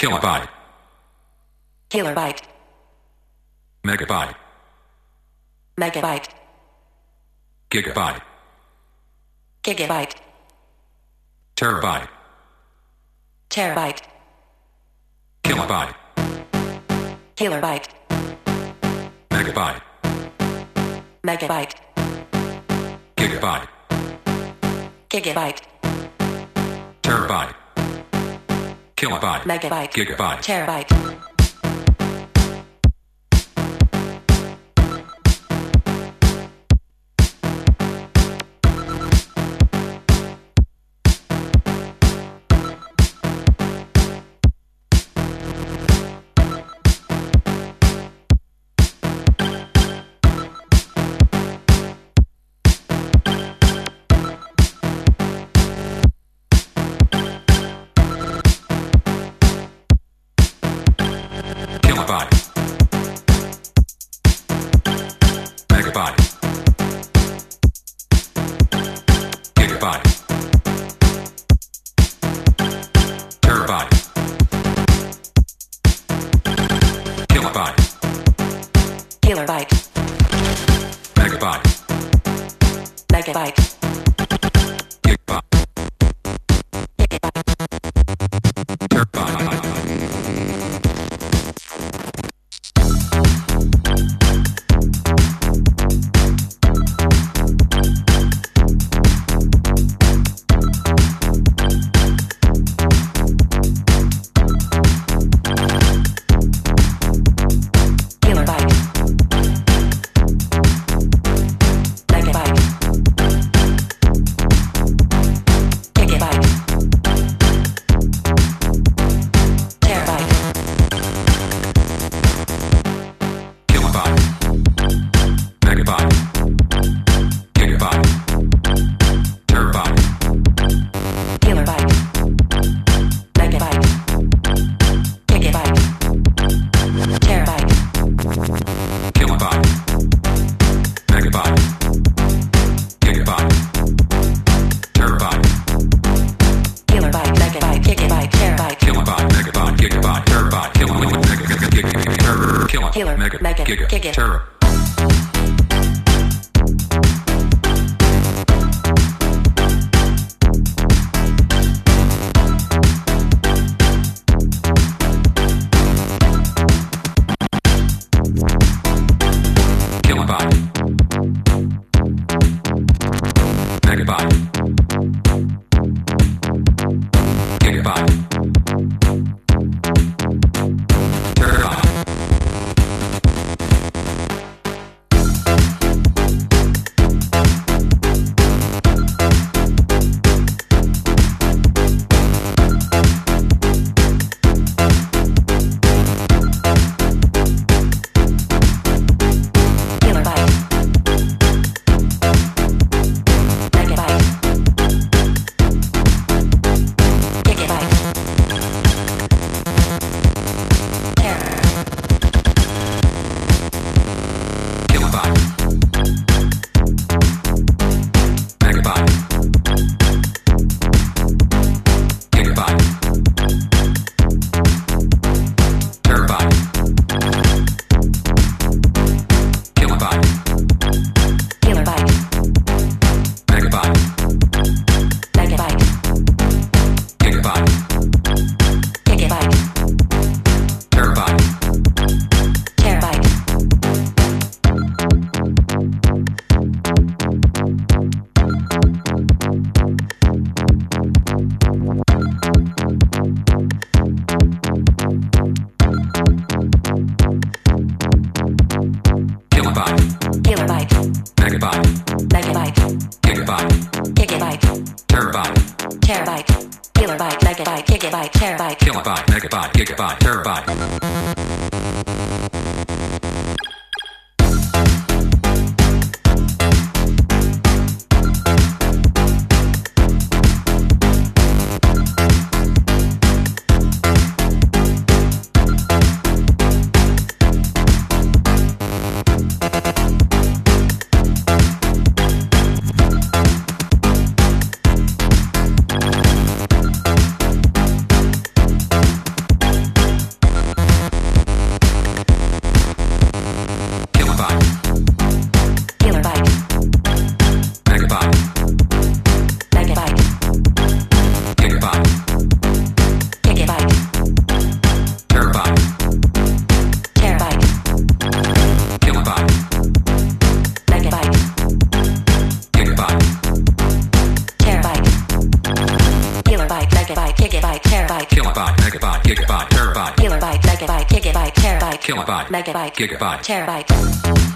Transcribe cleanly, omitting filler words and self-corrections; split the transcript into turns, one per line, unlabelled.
kilobyte,
kilobyte,
megabyte,
megabyte,
gigabyte,
gigabyte,
terabyte,
terabyte,
kilobyte,
kilobyte,
megabyte,
megabyte,
gigabyte,
gigabyte,
terabyte, kilobyte,
megabyte,
gigabyte,
terabyte.
kilobyte, megabyte, gigabyte, terabyte, kilobyte,
Kilobyte,
megabyte,
megabyte,
gigabyte,
gigabyte,
terabyte,
kilobyte, megabyte, gigabyte, terabyte,
kilobyte, megabyte, gigabyte, terabyte,
kilobyte, megabyte, gigabyte, terabyte,
kilobyte, megabyte, gigabyte, terabyte,
kilobyte, megabyte, gigabyte, terabyte,
kilobyte, megabyte, gigabyte, terabyte,
killer,
mega,
mega,
giga,
giga.
tera. Kilobyte, megabyte, gigabyte, terabyte,
Kilobyte, megabyte, gigabyte, tera,
kilobyte, megabyte, gigabyte, terabyte, kilobyte,
kilobyte,
megabyte,
megabyte,
gigabyte,
gigabyte,
terabyte,
terabyte,
kilobyte,
kilobyte,
megabyte,
megabyte,
gigabyte,
gigabyte,
terabyte,
terabyte, kilobyte, megabyte, gigabyte, terabyte,
kilobyte, megabyte, gigabyte, terabyte. megabyte, terabyte,
kilobyte, megabyte, gigabyte, terabyte,
kilobyte,
megabyte,
gigabyte,
terabyte.